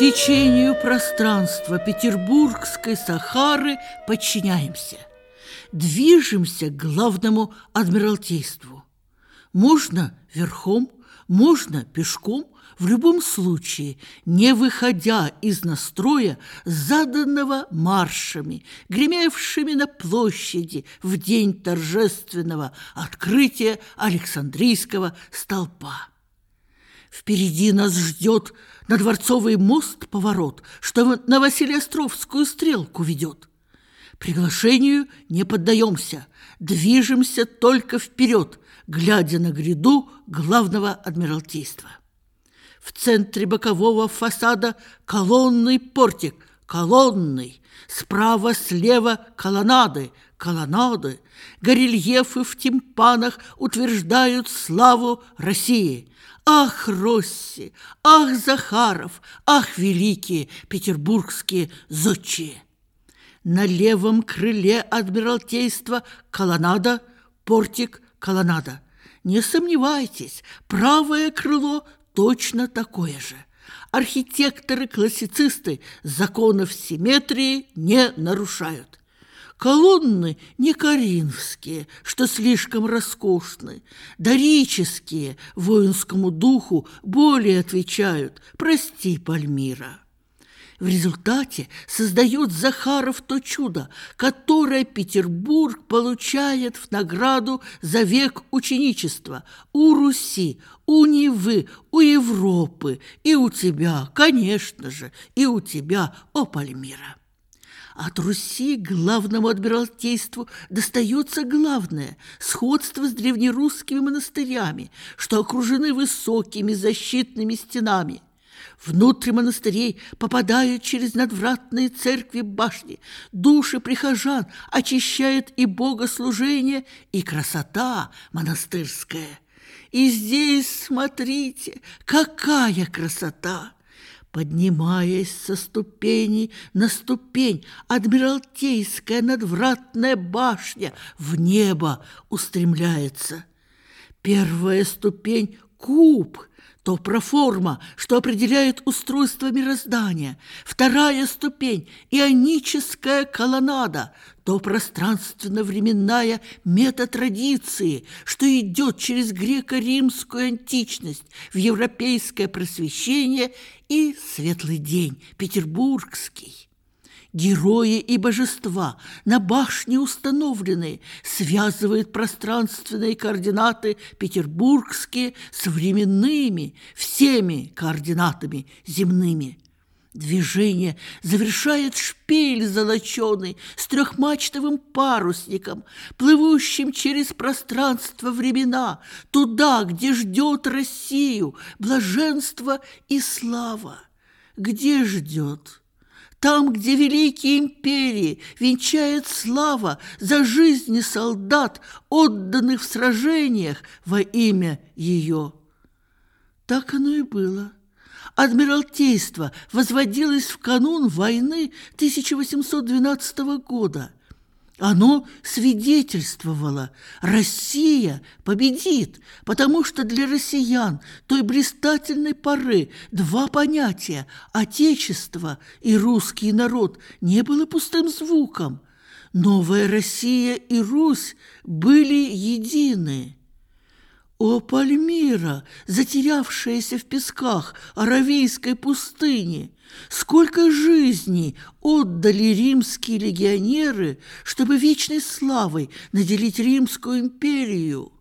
Течению пространства Петербургской Сахары подчиняемся. Движемся к главному адмиралтейству. Можно верхом, можно пешком, в любом случае, не выходя из настроя, заданного маршами, гремевшими на площади в день торжественного открытия Александрийского столпа. Впереди нас ждет на Дворцовый мост поворот, что на Василеостровскую стрелку ведет. Приглашению не поддаемся, движемся только вперед, глядя на гряду главного адмиралтейства. В центре бокового фасада колонный портик, колонный, справа-слева колоннады, колоннады, горельефы в тимпанах утверждают славу России. Ах, Росси, ах, Захаров, ах, великие петербургские зодчие! На левом крыле адмиралтейства колоннада, портик, колоннада. Не сомневайтесь, правое крыло точно такое же. Архитекторы-классицисты законов симметрии не нарушают. Колонны не коринфские, что слишком роскошны, дорические воинскому духу более отвечают, прости, Пальмира. В результате создает Захаров то чудо, которое Петербург получает в награду за век ученичества у Руси, у Невы, у Европы и у тебя, конечно же, и у тебя, о Пальмира. От Руси главному адмиралтейству достается главное – сходство с древнерусскими монастырями, что окружены высокими защитными стенами. Внутрь монастырей попадают через надвратные церкви башни, души прихожан очищает и богослужение, и красота монастырская. И здесь, смотрите, какая красота! Поднимаясь со ступени на ступень, адмиралтейская надвратная башня в небо устремляется. Первая ступень – куб, то проформа, что определяет устройство мироздания. Вторая ступень – ионическая колоннада, то пространственно-временная метатрадиции, что идет через греко-римскую античность в европейское просвещение и светлый день петербургский. Герои и божества, на башне установленные, связывают пространственные координаты петербургские с временными, всеми координатами земными. Движение завершает шпиль золоченый с трехмачтовым парусником, плывущим через пространство времена, туда, где ждет Россию блаженство и слава. Где ждет? Там, где великие империи венчает слава за жизни солдат, отданных в сражениях во имя ее. Так оно и было. Адмиралтейство возводилось в канун войны 1812 года. Оно свидетельствовало: Россия победит, потому что для россиян той блистательной поры два понятия – отечество и русский народ – не было пустым звуком. Новая Россия и Русь были едины. О, Пальмира, затерявшаяся в песках Аравийской пустыни! Сколько жизней отдали римские легионеры, чтобы вечной славой наделить Римскую империю!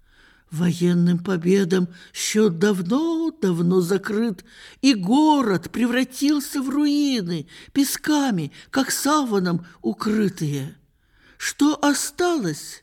Военным победам счет давно-давно закрыт, и город превратился в руины, песками, как саваном укрытые. Что осталось?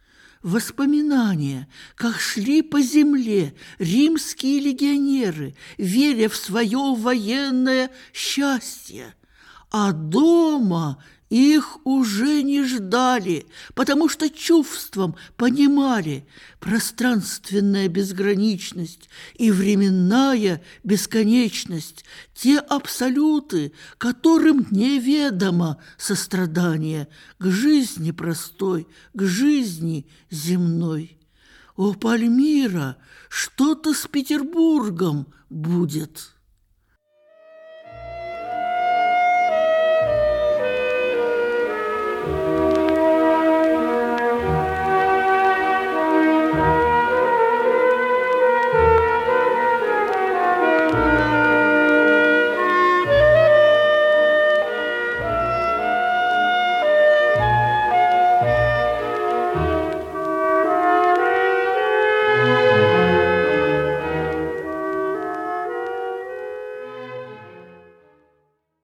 Воспоминания, как шли по земле римские легионеры, веря в свое военное счастье, а дома их уже не ждали, потому что чувством понимали пространственная безграничность и временная бесконечность, те абсолюты, которым неведомо сострадание к жизни простой, к жизни земной. О, Пальмира, что-то с Петербургом будет.